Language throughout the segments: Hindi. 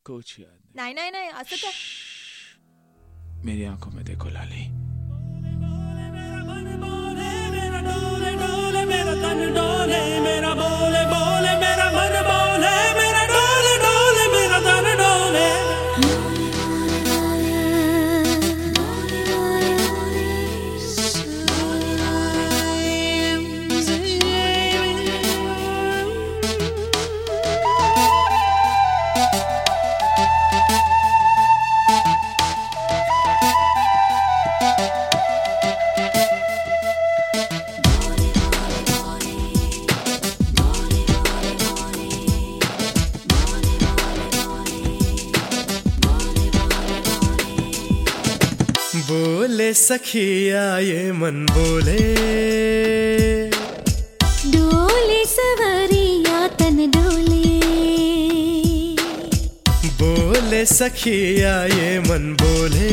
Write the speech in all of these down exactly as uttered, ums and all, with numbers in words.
कुछ याद नाही नाही नाही असं काय. नहीं. मेरी आंखों में देखो लाली. बोले सखिया ये मन बोले, डोले सवरिया तन डोले. बोले सखिया ये मन बोले,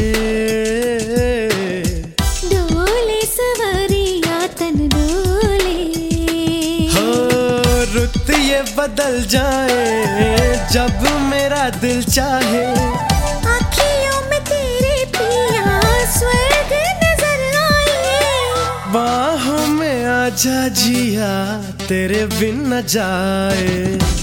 डोले सवरिया तन डोले. हो रुत ये बदल जाए जब मेरा दिल चाहे, स्वर्ग नजर आए. बाहों में आजा जिया तेरे बिन न जाए.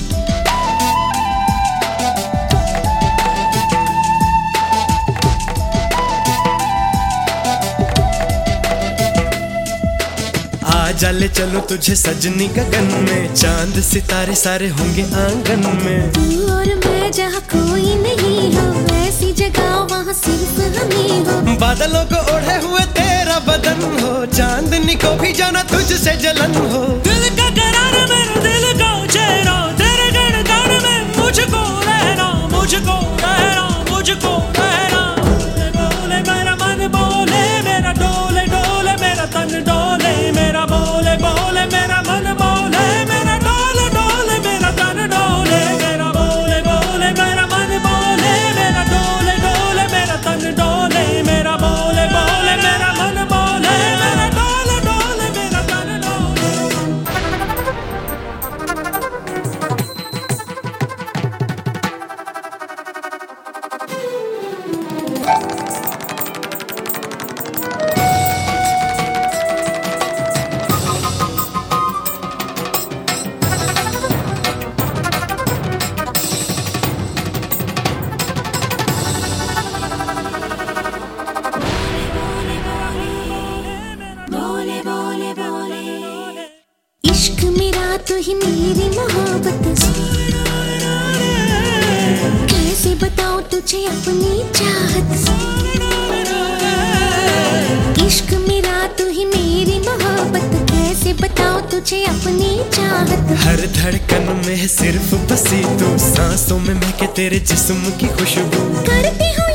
आजा ले चलो तुझे सजनी गगन में, चांद सितारे सारे होंगे आंगन में. तू और मैं जहाँ कोई नहीं हो, ऐसी जगह वहाँ सिर्फ हम ही हो. बादलों को ओढ़े हुए तेरा बदन हो, चांदनी को भी जाना तुझसे जलन हो. दिल का करार मेरा दिल का चेहरा, तेरे गणगान में मुझको रहना, मुझको रहना, मुझको रहना. बोले मेरा मन बोले, मेरा डोले डोले मेरा तन डोले, मेरा बोले बोले मेरा मन बोले, मेरा डोले डोले मेरा तन डोले, मेरा बोले बोले मेरा मन बोले, मेरा डोले डोले मेरा तन डोले, मेरा बोले बोले मेरा मन बोले, मेरा डोले डोले मेरा तन डोले. इश्क मेरा तू ही मेरी मोहब्बत, कैसे बताऊं तुझे अपनी चाहत. इश्क मेरा तू ही मेरी मोहब्बत, कैसे बताऊं तुझे अपनी चाहत. हर धड़कन में है सिर्फ बसी तू, सांसों में महके तेरे जिस्म की खुशबू. करती हूँ